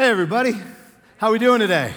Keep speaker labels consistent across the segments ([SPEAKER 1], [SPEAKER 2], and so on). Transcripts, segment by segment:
[SPEAKER 1] Hey everybody, how we doing today?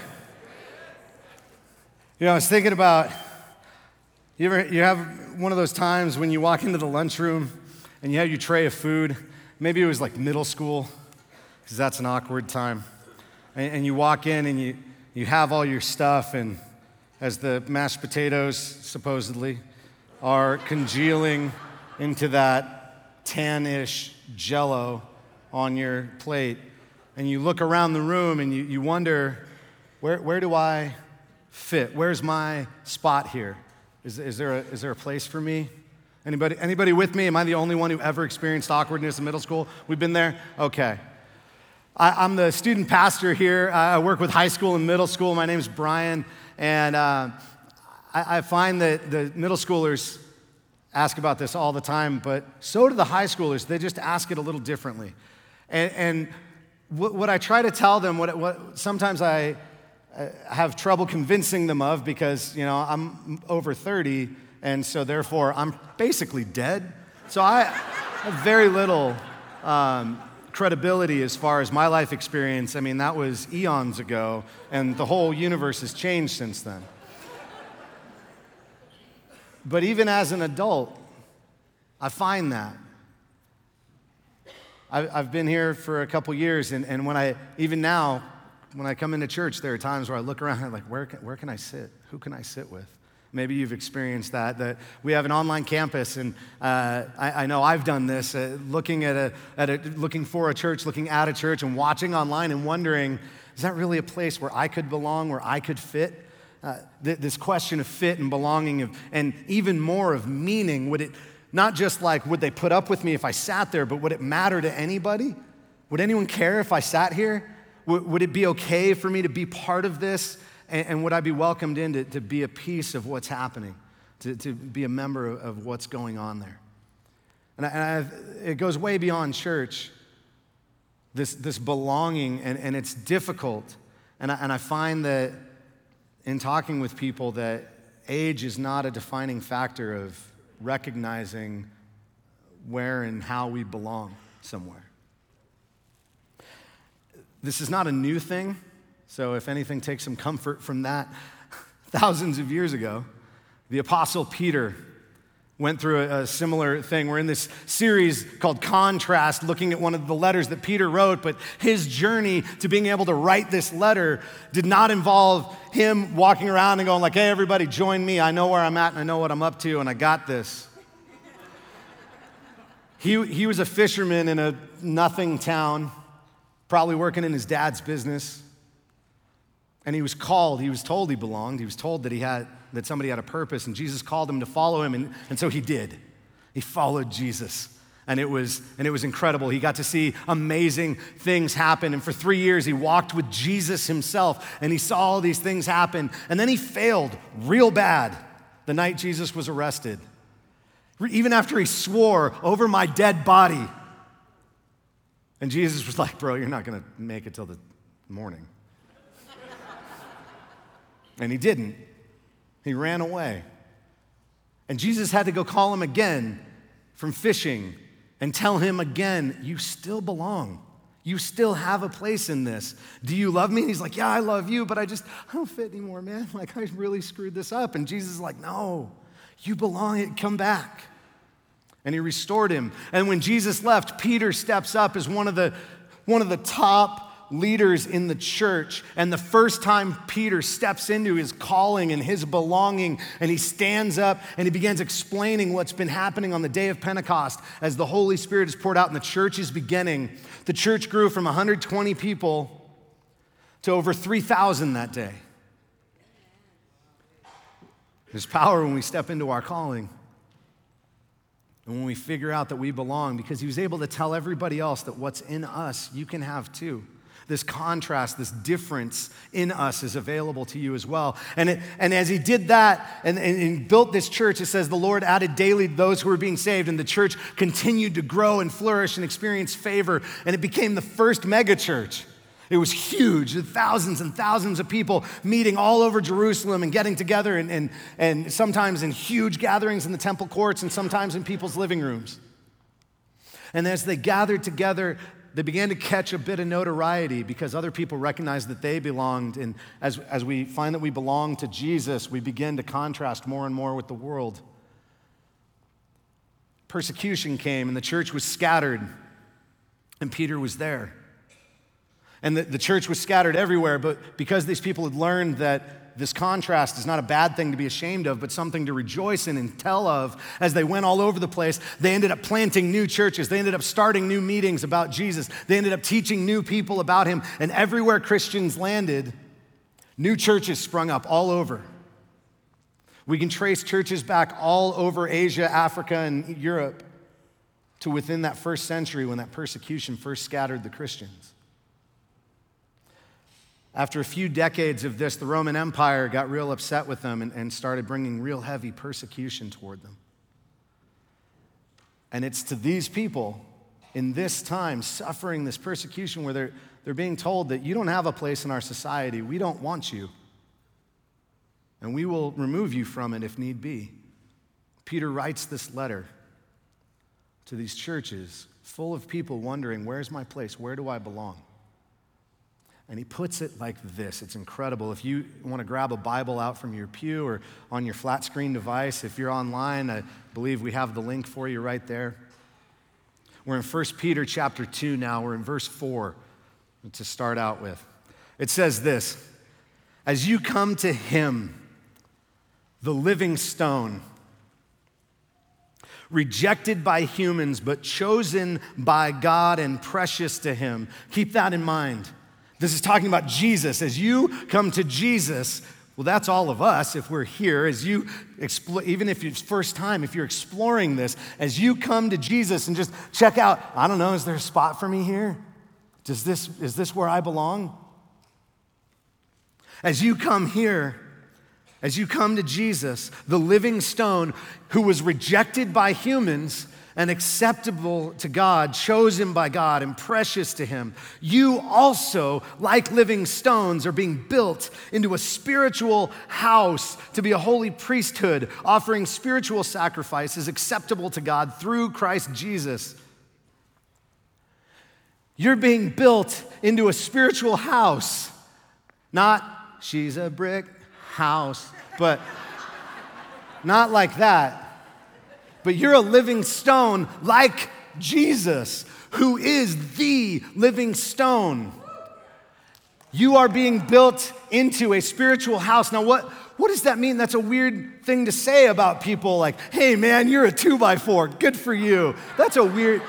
[SPEAKER 1] I was thinking about, you have one of those times when you walk into the lunchroom and you have your tray of food, maybe it was like middle school, because that's an awkward time, and you walk in and you have all your stuff, and as the mashed potatoes supposedly are congealing into that tan-ish Jell-O on your plate, and you look around the room and you wonder, where do I fit? Where's my spot here? Is there a place for me? Anybody with me? Am I the only one who ever experienced awkwardness in middle school? We've been there? Okay. I'm the student pastor here. I work with high school and middle school. My name's Brian, and I find that the middle schoolers ask about this all the time, but so do the high schoolers. They just ask it a little differently. And what I try to tell them, what sometimes I have trouble convincing them of, because I'm over 30, and so therefore I'm basically dead. So I have very little credibility as far as my life experience. I mean, that was eons ago, and the whole universe has changed since then. But even as an adult, I find that. I've been here for a couple years, and even now, when I come into church, there are times where I look around and I'm like, where can I sit? Who can I sit with? Maybe you've experienced that we have an online campus, and I know I've done this, looking for a church, looking at a church, and watching online and wondering, is that really a place where I could belong, where I could fit? This question of fit and belonging, and even more of meaning. Would it not just would they put up with me if I sat there, but would it matter to anybody? Would anyone care if I sat here? Would it be okay for me to be part of this? And would I be welcomed in to be a piece of what's happening, to be a member of what's going on there? And it goes way beyond church, this belonging, and it's difficult. And I find that in talking with people that age is not a defining factor of recognizing where and how we belong somewhere. This is not a new thing, so if anything, take some comfort from that. Thousands of years ago, the Apostle Peter went through a similar thing. We're in this series called Contrast, looking at one of the letters that Peter wrote, but his journey to being able to write this letter did not involve him walking around and going hey, everybody, join me. I know where I'm at, and I know what I'm up to, and I got this. He was a fisherman in a nothing town, probably working in his dad's business. And he was called, he was told he belonged, he was told that somebody had a purpose, and Jesus called him to follow him, and so he did. He followed Jesus, and it was incredible. He got to see amazing things happen, and for 3 years he walked with Jesus himself, and he saw all these things happen, and then he failed real bad the night Jesus was arrested. Even after he swore over my dead body. And Jesus was like, bro, you're not gonna make it till the morning. And he didn't. He ran away. And Jesus had to go call him again from fishing and tell him again, you still belong. You still have a place in this. Do you love me? And he's like, yeah, I love you, but I don't fit anymore, man. I really screwed this up. And Jesus is like, no, you belong, come back. And he restored him. And when Jesus left, Peter steps up as one of the top leaders in the church. And the first time Peter steps into his calling and his belonging, and he stands up and he begins explaining what's been happening on the day of Pentecost as the Holy Spirit is poured out and the church is beginning. The church grew from 120 people to over 3,000 that day. There's power when we step into our calling. And when we figure out that we belong, because he was able to tell everybody else that what's in us, you can have too. This contrast, this difference in us is available to you as well. And as he did that and built this church, it says the Lord added daily those who were being saved, and the church continued to grow and flourish and experience favor, and it became the first mega church. It was huge, thousands and thousands of people meeting all over Jerusalem and getting together, and sometimes in huge gatherings in the temple courts and sometimes in people's living rooms. And as they gathered together, they began to catch a bit of notoriety because other people recognized that they belonged. And as we find that we belong to Jesus, we begin to contrast more and more with the world. Persecution came and the church was scattered, and Peter was there. And the church was scattered everywhere, but because these people had learned that this contrast is not a bad thing to be ashamed of, but something to rejoice in and tell of, as they went all over the place, they ended up planting new churches. They ended up starting new meetings about Jesus. They ended up teaching new people about him. And everywhere Christians landed, new churches sprung up all over. We can trace churches back all over Asia, Africa, and Europe to within that first century when that persecution first scattered the Christians. After a few decades of this, the Roman Empire got real upset with them and started bringing real heavy persecution toward them. And it's to these people in this time suffering this persecution where they're being told that you don't have a place in our society, we don't want you, and we will remove you from it if need be. Peter writes this letter to these churches full of people wondering, where's my place? Where do I belong? And he puts it like this. It's incredible. If you want to grab a Bible out from your pew or on your flat screen device, if you're online, I believe we have the link for you right there. We're in 1 Peter chapter 2 now. We're in verse 4 to start out with. It says this: as you come to him, the living stone, rejected by humans, but chosen by God and precious to him. Keep that in mind. This is talking about Jesus. As you come to Jesus, well, that's all of us if we're here. As you explore, even if it's first time, if you're exploring this, as you come to Jesus and just check out, I don't know, is there a spot for me here? Is this where I belong? As you come here, as you come to Jesus, the living stone who was rejected by humans and acceptable to God, chosen by God and precious to him, you also, like living stones, are being built into a spiritual house to be a holy priesthood, offering spiritual sacrifices acceptable to God through Christ Jesus. You're being built into a spiritual house, not she's a brick house, but not like that. But you're a living stone like Jesus, who is the living stone. You are being built into a spiritual house. Now, what does that mean? That's a weird thing to say about people like, hey man, you're a 2x4, good for you. That's a weird...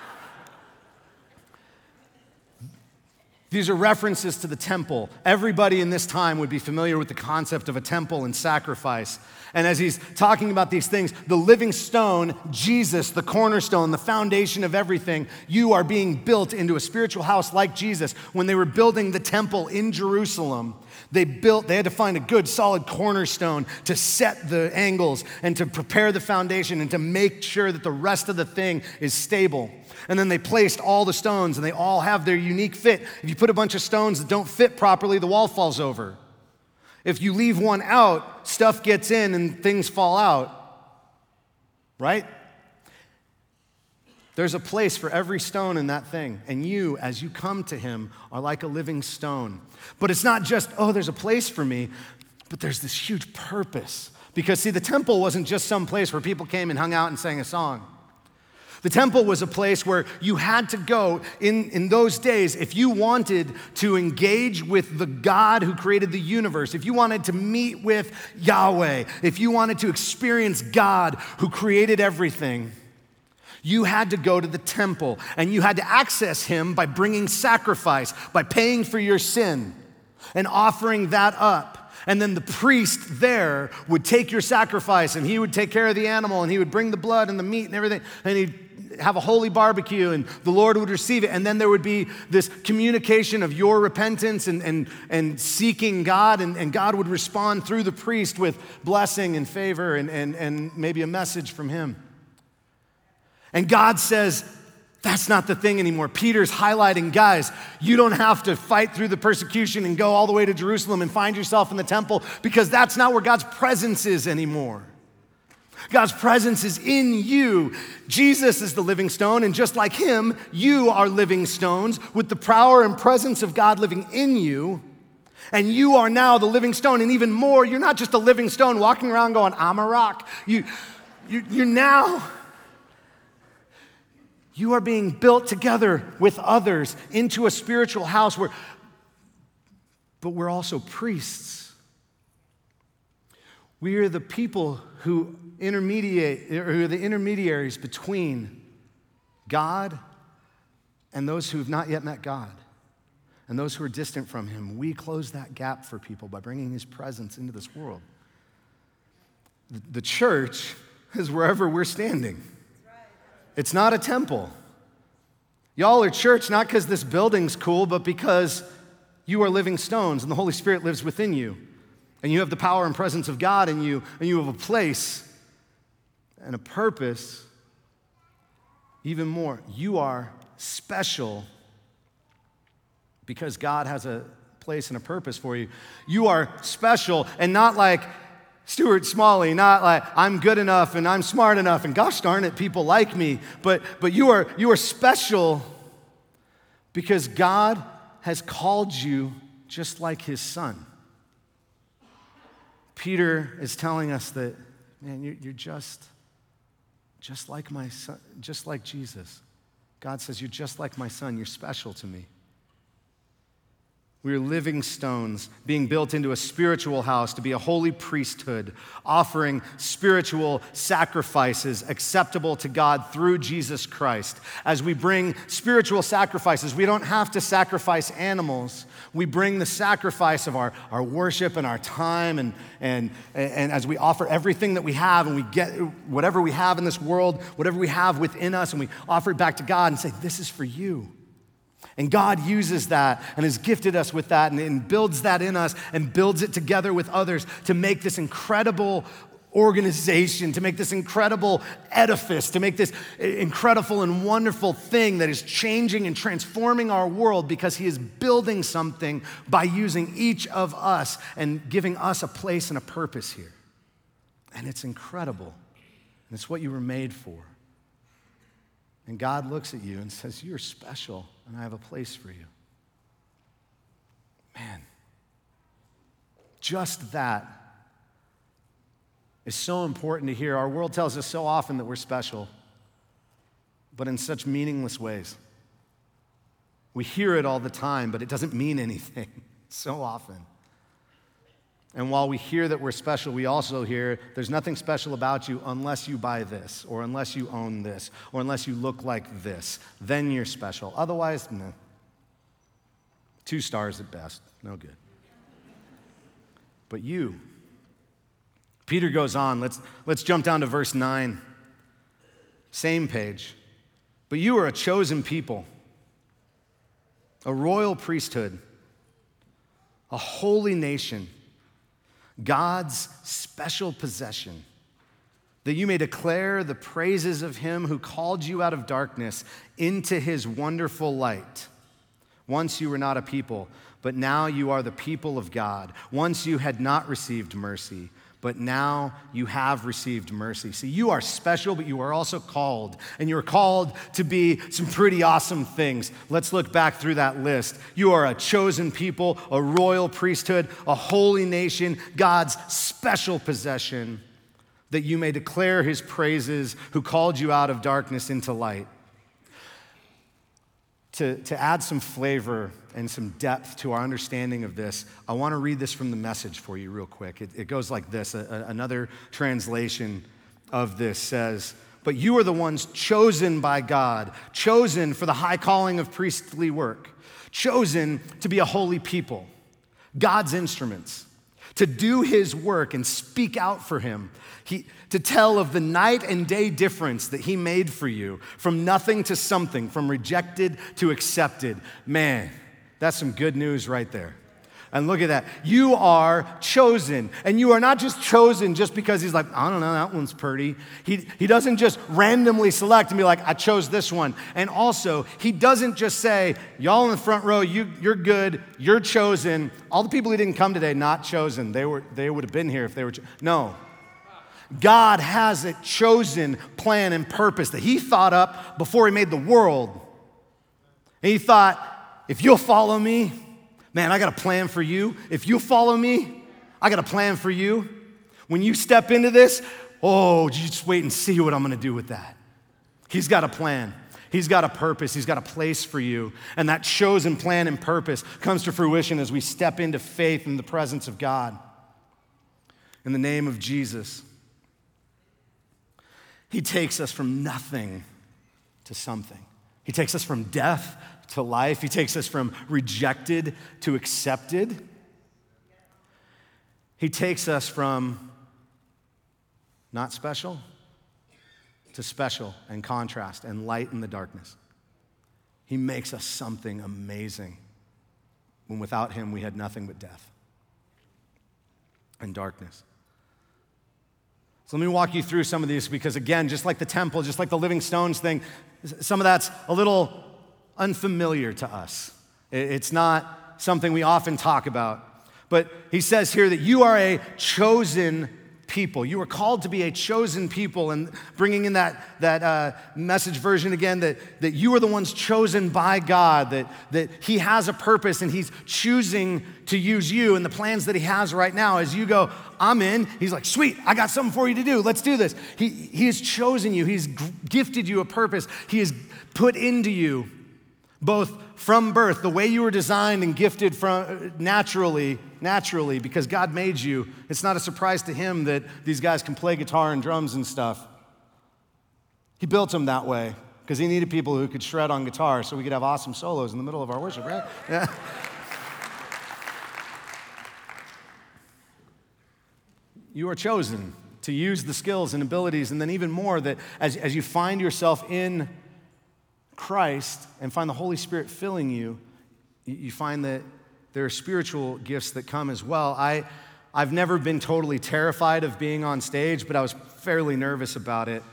[SPEAKER 1] These are references to the temple. Everybody in this time would be familiar with the concept of a temple and sacrifice. And as he's talking about these things, the living stone, Jesus, the cornerstone, the foundation of everything, you are being built into a spiritual house like Jesus. When they were building the temple in Jerusalem, they had to find a good solid cornerstone to set the angles and to prepare the foundation and to make sure that the rest of the thing is stable. And then they placed all the stones, and they all have their unique fit. If you put a bunch of stones that don't fit properly, the wall falls over. If you leave one out, stuff gets in and things fall out. Right? There's a place for every stone in that thing. And you, as you come to him, are like a living stone. But it's not just, oh, there's a place for me, but there's this huge purpose. Because see, the temple wasn't just some place where people came and hung out and sang a song. The temple was a place where you had to go in those days if you wanted to engage with the God who created the universe, if you wanted to meet with Yahweh, if you wanted to experience God who created everything, you had to go to the temple and you had to access him by bringing sacrifice, by paying for your sin and offering that up. And then the priest there would take your sacrifice and he would take care of the animal and he would bring the blood and the meat and everything and he'd have a holy barbecue and the Lord would receive it. And then there would be this communication of your repentance and seeking God, and God would respond through the priest with blessing and favor and maybe a message from him. And God says, that's not the thing anymore. Peter's highlighting, guys, you don't have to fight through the persecution and go all the way to Jerusalem and find yourself in the temple, because that's not where God's presence is anymore. God's presence is in you. Jesus is the living stone, and just like him, you are living stones with the power and presence of God living in you. And you are now the living stone, and even more, you're not just a living stone walking around going, I'm a rock. You're now, you are being built together with others into a spiritual house but we're also priests. We are the people who are the intermediaries between God and those who have not yet met God and those who are distant from him. We close that gap for people by bringing his presence into this world. The church is wherever we're standing. It's not a temple. Y'all are church not because this building's cool, but because you are living stones and the Holy Spirit lives within you. And you have the power and presence of God in you, and you have a place and a purpose. Even more, you are special because God has a place and a purpose for you. You are special, and not like Stuart Smalley, not like I'm good enough and I'm smart enough and gosh darn it, people like me. But you are special because God has called you just like his son. Peter is telling us that, man, you're just like my son, just like Jesus. God says, you're just like my son. You're special to me. We are living stones being built into a spiritual house to be a holy priesthood, offering spiritual sacrifices acceptable to God through Jesus Christ. As we bring spiritual sacrifices, we don't have to sacrifice animals. We bring the sacrifice of our worship and our time, and as we offer everything that we have, and we get whatever we have in this world, whatever we have within us, and we offer it back to God and say, this is for you. And God uses that and has gifted us with that and builds that in us and builds it together with others to make this incredible organization, to make this incredible edifice, to make this incredible and wonderful thing that is changing and transforming our world because he is building something by using each of us and giving us a place and a purpose here. And it's incredible. And it's what you were made for. And God looks at you and says, you're special, and I have a place for you. Man, just that is so important to hear. Our world tells us so often that we're special, but in such meaningless ways. We hear it all the time, but it doesn't mean anything so often. And while we hear that we're special, we also hear there's nothing special about you unless you buy this, or unless you own this, or unless you look like this. Then you're special. Otherwise, no. 2 stars at best. No good. But you, Peter goes on. Let's jump down to verse 9. Same page. But you are a chosen people, a royal priesthood, a holy nation, God's special possession, that you may declare the praises of him who called you out of darkness into his wonderful light. Once you were not a people, but now you are the people of God. Once you had not received mercy, but now you have received mercy. See, you are special, but you are also called, and you are called to be some pretty awesome things. Let's look back through that list. You are a chosen people, a royal priesthood, a holy nation, God's special possession, that you may declare his praises who called you out of darkness into light. To add some flavor and some depth to our understanding of this, I want to read this from the Message for you real quick. It goes like this. Another translation of this says, but you are the ones chosen by God, chosen for the high calling of priestly work, chosen to be a holy people, God's instruments, to do his work and speak out for him, to tell of the night and day difference that he made for you, from nothing to something, from rejected to accepted. Man, that's some good news right there. And look at that. You are chosen. And you are not just chosen just because he's like, I don't know, that one's pretty. He doesn't just randomly select and be like, I chose this one. And also, he doesn't just say, y'all in the front row, you're good, you're chosen. All the people who didn't come today, not chosen. They would have been here if they were No. God has a chosen plan and purpose that he thought up before he made the world. And he thought, if you'll follow me, man, I got a plan for you. If you follow me, I got a plan for you. When you step into this, you just wait and see what I'm gonna do with that. He's got a plan. He's got a purpose. He's got a place for you. And that chosen plan and purpose comes to fruition as we step into faith in the presence of God. In the name of Jesus, he takes us from nothing to something. He takes us from death to life. He takes us from rejected to accepted. He takes us from not special to special and contrast and light in the darkness. He makes us something amazing when without him we had nothing but death and darkness. So let me walk you through some of these because again, just like the temple, just like the living stones thing, some of that's a little unfamiliar to us. It's not something we often talk about. But he says here that you are a chosen people. You are called to be a chosen people, and bringing in that message version again, that you are the ones chosen by God, that he has a purpose and he's choosing to use you and the plans that he has right now. As you go, I'm in, he's like, sweet, I got something for you to do. Let's do this. He has chosen you. He's gifted you a purpose. He has put into you both from birth, the way you were designed and gifted from naturally, because God made you. It's not a surprise to him that these guys can play guitar and drums and stuff. He built them that way because he needed people who could shred on guitar so we could have awesome solos in the middle of our worship, right? Yeah. You are chosen to use the skills and abilities, and then even more that as you find yourself in Christ and find the Holy Spirit filling you, you find that there are spiritual gifts that come as well. I've never been totally terrified of being on stage, but I was fairly nervous about it.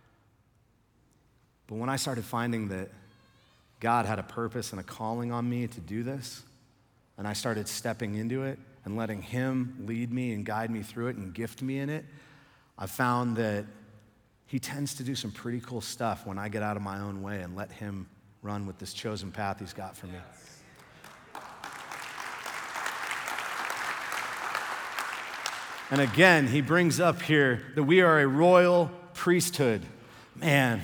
[SPEAKER 1] But when I started finding that God had a purpose and a calling on me to do this, and I started stepping into it and letting him lead me and guide me through it and gift me in it, I found that he tends to do some pretty cool stuff when I get out of my own way and let him run with this chosen path he's got for me. And again, he brings up here that we are a royal priesthood. Man,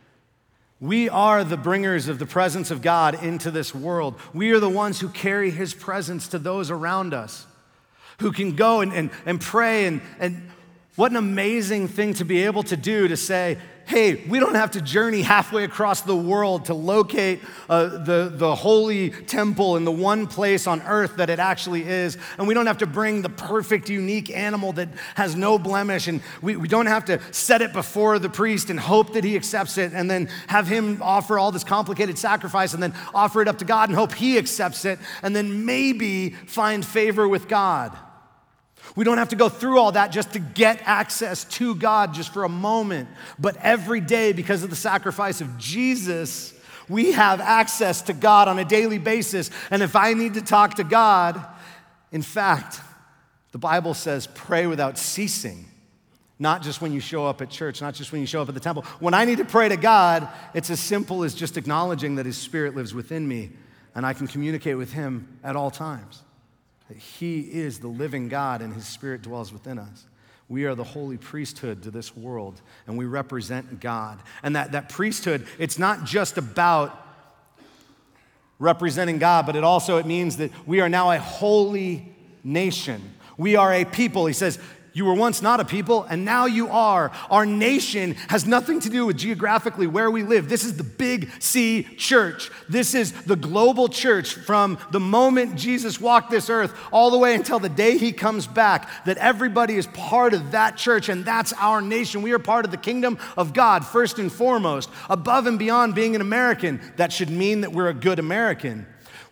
[SPEAKER 1] we are the bringers of the presence of God into this world. We are the ones who carry his presence to those around us, who can go and pray and what an amazing thing to be able to do, to say, hey, we don't have to journey halfway across the world to locate the holy temple in the one place on earth that it actually is. And we don't have to bring the perfect, unique animal that has no blemish. And we don't have to set it before the priest and hope that he accepts it and then have him offer all this complicated sacrifice and then offer it up to God and hope he accepts it and then maybe find favor with God. We don't have to go through all that just to get access to God just for a moment. But every day, because of the sacrifice of Jesus, we have access to God on a daily basis. And if I need to talk to God, in fact, the Bible says pray without ceasing. Not just when you show up at church, not just when you show up at the temple. When I need to pray to God, it's as simple as just acknowledging that his Spirit lives within me and I can communicate with him at all times. He is the living God and his Spirit dwells within us. We are the holy priesthood to this world and we represent God. And that priesthood, it's not just about representing God, but it means that we are now a holy nation. We are a people. He says, you were once not a people, and now you are. Our nation has nothing to do with geographically where we live. This is the Big C church. This is the global church from the moment Jesus walked this earth all the way until the day he comes back, that everybody is part of that church, and that's our nation. We are part of the kingdom of God, first and foremost. Above and beyond being an American, that should mean that we're a good American.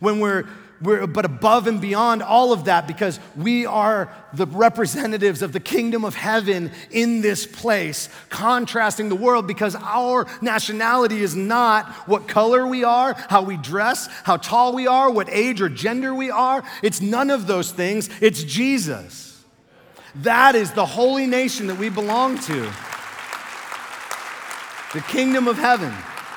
[SPEAKER 1] But above and beyond all of that, because we are the representatives of the kingdom of heaven in this place, contrasting the world, because our nationality is not what color we are, how we dress, how tall we are, what age or gender we are. It's none of those things. It's Jesus. That is the holy nation that we belong to. The kingdom of heaven.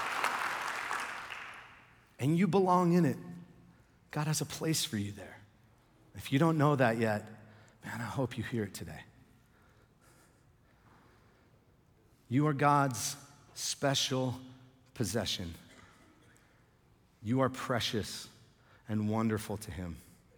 [SPEAKER 1] And you belong in it. God has a place for you there. If you don't know that yet, man, I hope you hear it today. You are God's special possession. You are precious and wonderful to Him.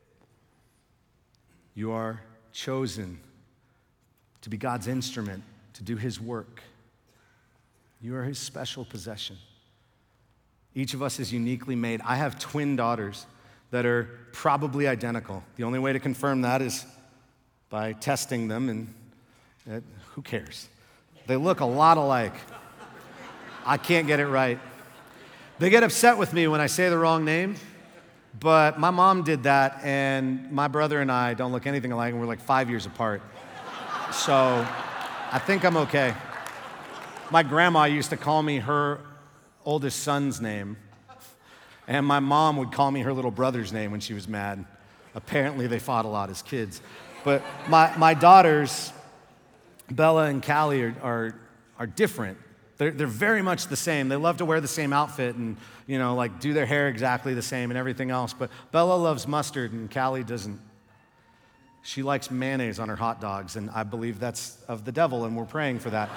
[SPEAKER 1] You are chosen to be God's instrument, to do His work. You are His special possession. Each of us is uniquely made. I have twin daughters that are probably identical. The only way to confirm that is by testing them, and who cares? They look a lot alike. I can't get it right. They get upset with me when I say the wrong name, but my mom did that, and my brother and I don't look anything alike, and we're like 5 years apart. So I think I'm okay. My grandma used to call me her oldest son's name, and my mom would call me her little brother's name when she was mad. Apparently, they fought a lot as kids. But my daughters, Bella and Callie, are different. They're very much the same. They love to wear the same outfit and, like do their hair exactly the same and everything else. But Bella loves mustard and Callie doesn't. She likes mayonnaise on her hot dogs, and I believe that's of the devil, and we're praying for that.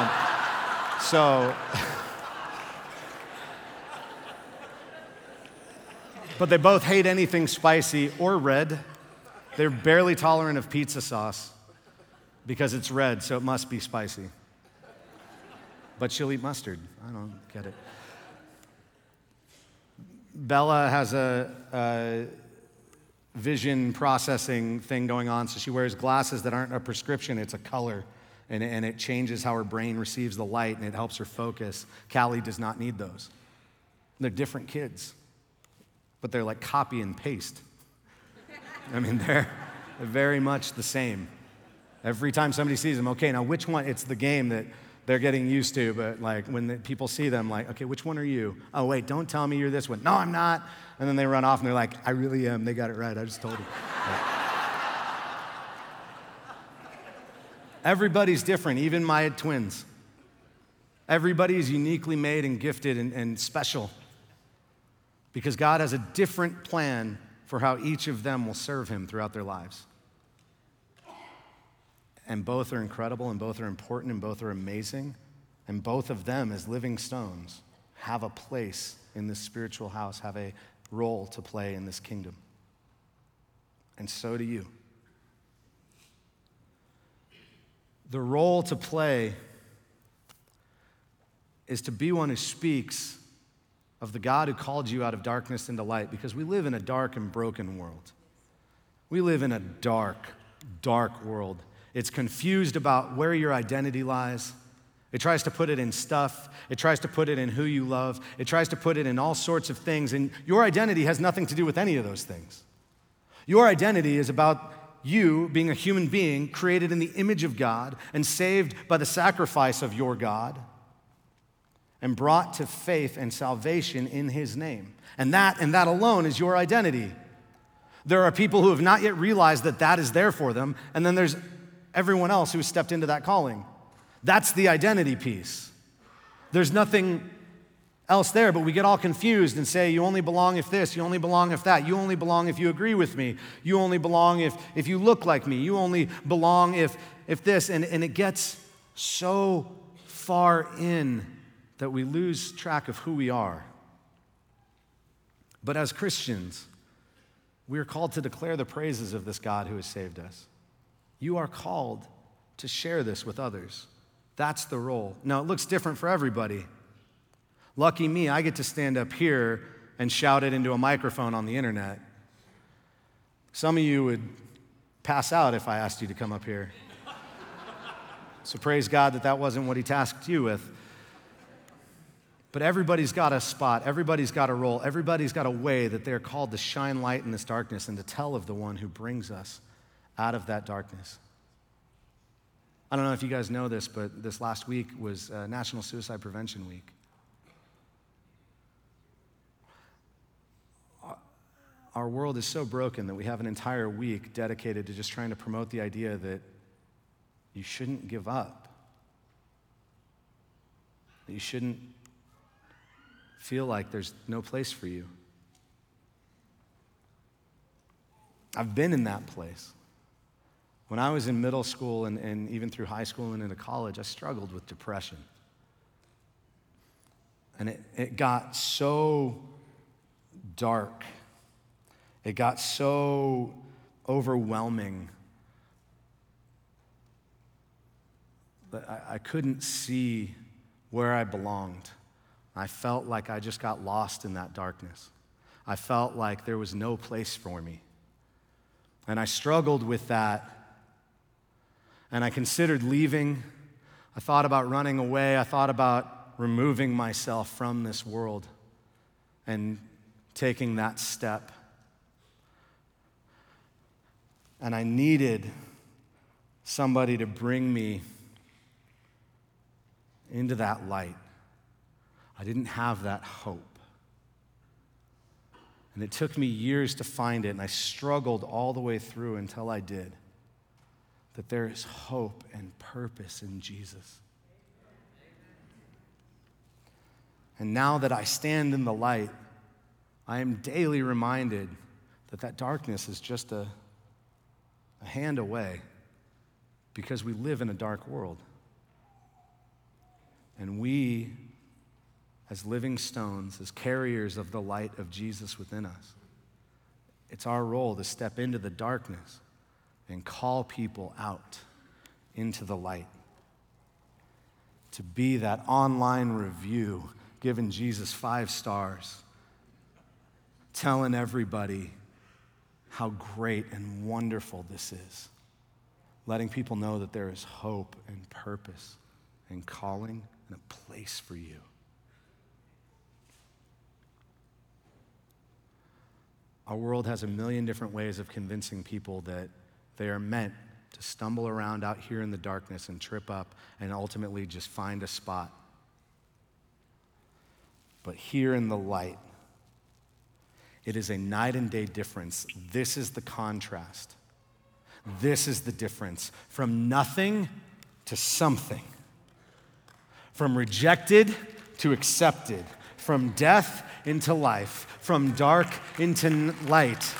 [SPEAKER 1] But they both hate anything spicy or red. They're barely tolerant of pizza sauce because it's red, so it must be spicy. But she'll eat mustard. I don't get it. Bella has a vision processing thing going on, so she wears glasses that aren't a prescription, it's a color, and it changes how her brain receives the light, and it helps her focus. Callie does not need those. They're different kids, but they're like copy and paste. I mean, they're very much the same. Every time somebody sees them, okay, now which one? It's the game that they're getting used to, but like when people see them, like, okay, which one are you? Oh, wait, don't tell me you're this one. No, I'm not. And then they run off and they're like, I really am. They got it right. I just told them. Everybody's different, even my twins. Everybody is uniquely made and gifted and special because God has a different plan for how each of them will serve Him throughout their lives. And both are incredible, and both are important, and both are amazing, and both of them, as living stones, have a place in this spiritual house, have a role to play in this kingdom. And so do you. The role to play is to be one who speaks of the God who called you out of darkness into light, because we live in a dark and broken world. We live in a dark, dark world. It's confused about where your identity lies. It tries to put it in stuff. It tries to put it in who you love. It tries to put it in all sorts of things, and your identity has nothing to do with any of those things. Your identity is about you being a human being created in the image of God and saved by the sacrifice of your God and brought to faith and salvation in His name. And that alone is your identity. There are people who have not yet realized that that is there for them, and then there's everyone else who has stepped into that calling. That's the identity piece. There's nothing else there, but we get all confused and say, you only belong if this, you only belong if that, you only belong if you agree with me, you only belong if you look like me, you only belong if this, and it gets so far in that we lose track of who we are. But as Christians, we are called to declare the praises of this God who has saved us. You are called to share this with others. That's the role. Now, it looks different for everybody. Lucky me, I get to stand up here and shout it into a microphone on the internet. Some of you would pass out if I asked you to come up here. So praise God that wasn't what He tasked you with. But everybody's got a spot, everybody's got a role, everybody's got a way that they're called to shine light in this darkness and to tell of the one who brings us out of that darkness. I don't know if you guys know this, but this last week was National Suicide Prevention Week. Our world is so broken that we have an entire week dedicated to just trying to promote the idea that you shouldn't give up. That you shouldn't feel like there's no place for you. I've been in that place. When I was in middle school and even through high school and into college, I struggled with depression. And it got so dark. It got so overwhelming that I couldn't see where I belonged. I felt like I just got lost in that darkness. I felt like there was no place for me. And I struggled with that. And I considered leaving. I thought about running away. I thought about removing myself from this world and taking that step. And I needed somebody to bring me into that light. I didn't have that hope. And it took me years to find it, and I struggled all the way through until I did. That there is hope and purpose in Jesus. And now that I stand in the light, I am daily reminded that that darkness is just a hand away, because we live in a dark world. And we, as living stones, as carriers of the light of Jesus within us, it's our role to step into the darkness and call people out into the light. To be that online review giving Jesus 5 stars, telling everybody how great and wonderful this is, letting people know that there is hope and purpose and calling and a place for you. Our world has a million different ways of convincing people that they are meant to stumble around out here in the darkness and trip up and ultimately just find a spot. But here in the light, it is a night and day difference. This is the contrast. This is the difference from nothing to something, from rejected to accepted, from death into life, from dark into light.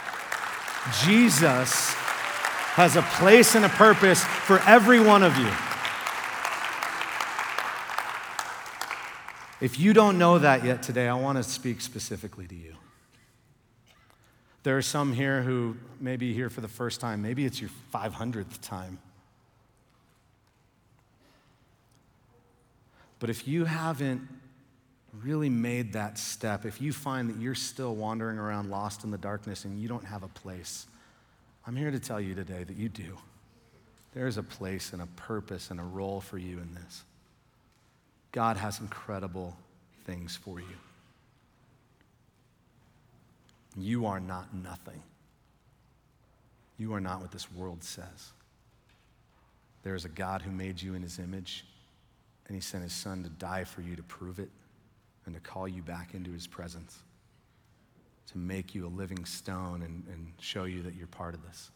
[SPEAKER 1] Jesus has a place and a purpose for every one of you. If you don't know that yet today, I want to speak specifically to you. There are some here who may be here for the first time. Maybe it's your 500th time. But if you haven't really made that step, if you find that you're still wandering around lost in the darkness and you don't have a place, I'm here to tell you today that you do. There is a place and a purpose and a role for you in this. God has incredible things for you. You are not nothing. You are not what this world says. There is a God who made you in his image, and he sent his son to die for you to prove it and to call you back into his presence, to make you a living stone and show you that you're part of this.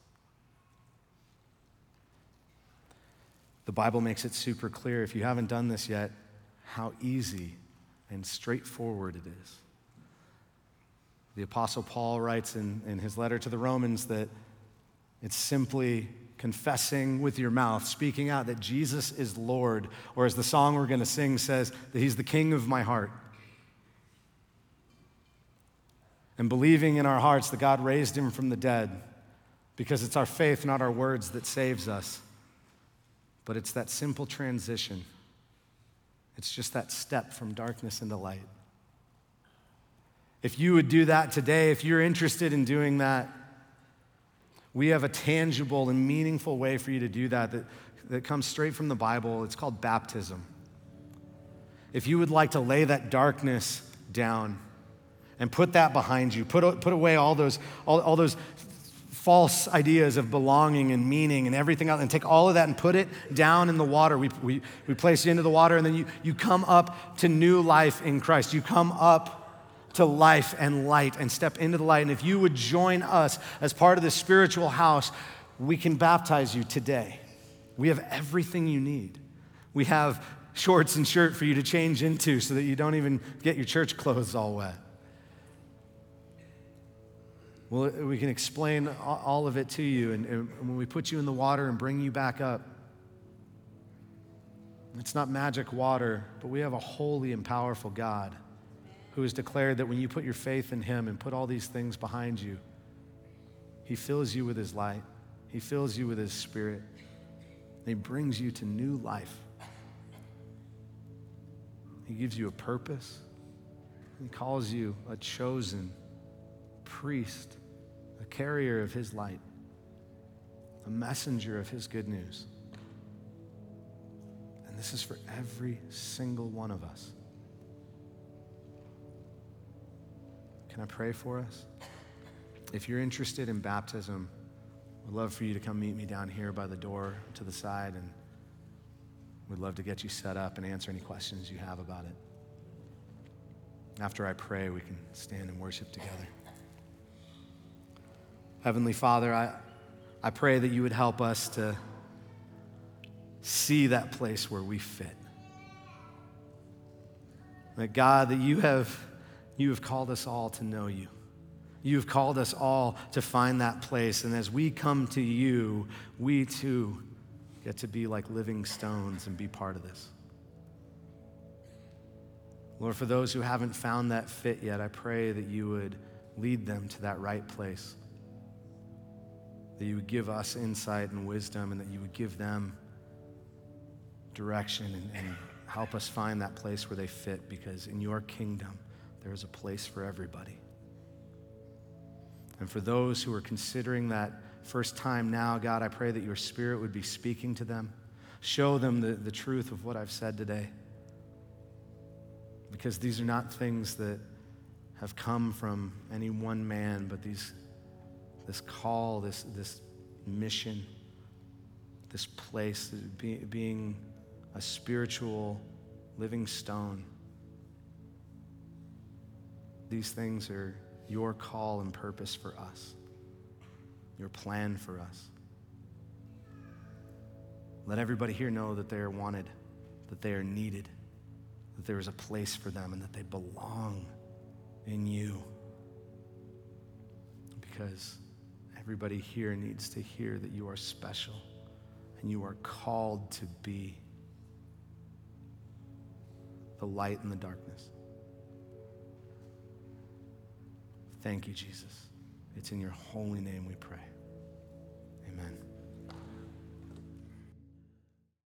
[SPEAKER 1] The Bible makes it super clear, if you haven't done this yet, how easy and straightforward it is. The Apostle Paul writes in his letter to the Romans that it's simply confessing with your mouth, speaking out that Jesus is Lord, or as the song we're going to sing says, that he's the King of my heart. And believing in our hearts that God raised him from the dead, because it's our faith, not our words, that saves us. But it's that simple transition. It's just that step from darkness into light. If you would do that today, if you're interested in doing that, we have a tangible and meaningful way for you to do that comes straight from the Bible. It's called baptism. If you would like to lay that darkness down and put that behind you, put away all those false ideas of belonging and meaning and everything else, and take all of that and put it down in the water. We place you into the water, and then you come up to new life in Christ. You come up to life and light and step into the light. And if you would join us as part of this spiritual house, we can baptize you today. We have everything you need. We have shorts and shirt for you to change into so that you don't even get your church clothes all wet. Well, we can explain all of it to you, and when we put you in the water and bring you back up, it's not magic water, but we have a holy and powerful God who has declared that when you put your faith in him and put all these things behind you, he fills you with his light. He fills you with his spirit. And he brings you to new life. He gives you a purpose. He calls you a chosen priest, a carrier of his light, a messenger of his good news. And this is for every single one of us. Can I pray for us? If you're interested in baptism, I'd love for you to come meet me down here by the door to the side, and we'd love to get you set up and answer any questions you have about it. After I pray, we can stand and worship together. Heavenly Father, I pray that you would help us to see that place where we fit. That God, that you have called us all to know you. You've called us all to find that place. And as we come to you, we too get to be like living stones and be part of this. Lord, for those who haven't found that fit yet, I pray that you would lead them to that right place. That you would give us insight and wisdom, and that you would give them direction and help us find that place where they fit, because in your kingdom, there is a place for everybody. And for those who are considering that first time now, God, I pray that your Spirit would be speaking to them. Show them the truth of what I've said today. Because these are not things that have come from any one man, but this call, this mission, this place, being a spiritual living stone. These things are your call and purpose for us, your plan for us. Let everybody here know that they are wanted, that they are needed, that there is a place for them, and that they belong in you. Because everybody here needs to hear that you are special and you are called to be the light in the darkness. Thank you, Jesus. It's in your holy name we pray.